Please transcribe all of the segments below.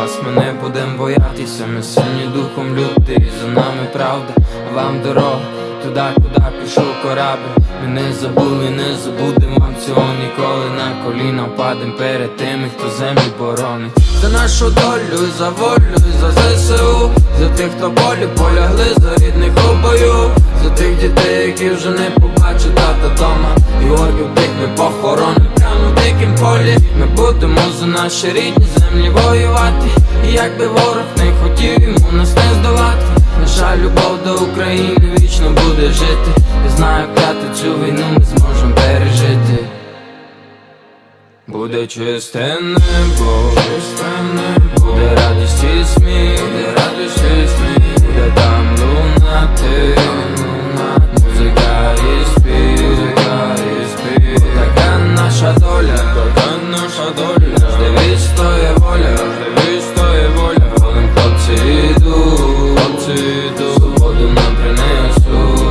вас ми не будем боятися, ми сильні духом люди, і за нами правда, а вам дорога туди, куди пішов корабль. Ми не забули, не забудем вам цього ніколи. На коліна впадем перед тими, хто землю боронить. За нашу долю, за волю, за ЗСУ, за тих, хто болі полягли, за рідних у бою, за тих дітей, які вже не побачать тата дома, і орків тих ми похоронимо прямо в дикім полі. Ми будемо за наші рідні землі воювати, і якби ворог не хотів, йому нас не здолати. Наша любов до України вічно буде жити. Я знаю, кляту цю війну ми зможемо пережити. Буде чисте небо, буде радість і сміх, буде там лунати музика і спів. Така наша доля, наш девіз то є воля, волем хлопці йдуть, свободу нам принесуть.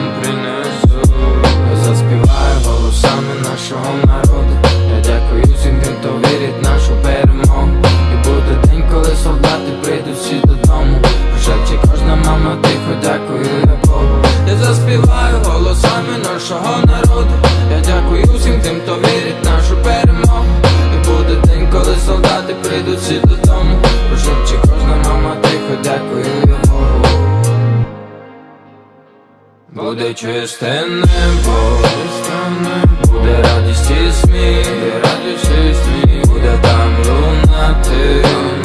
Я заспіваю голосами нашого народу. Я дякую всім тим, хто вірить в нашу перемогу. І буде день, коли солдати прийдуть всі додому. Прошепче кожна мама тихо, дякую я Богу. Я заспіваю голосами нашого народу. Я дякую всім тим, хто вірить в нашу перемогу. І буде день, коли солдати прийдуть всі додому. Прошепче кожна мама тихо, дякую я Богу. Буде чисте небо, буде радість і сміх, буде там лунати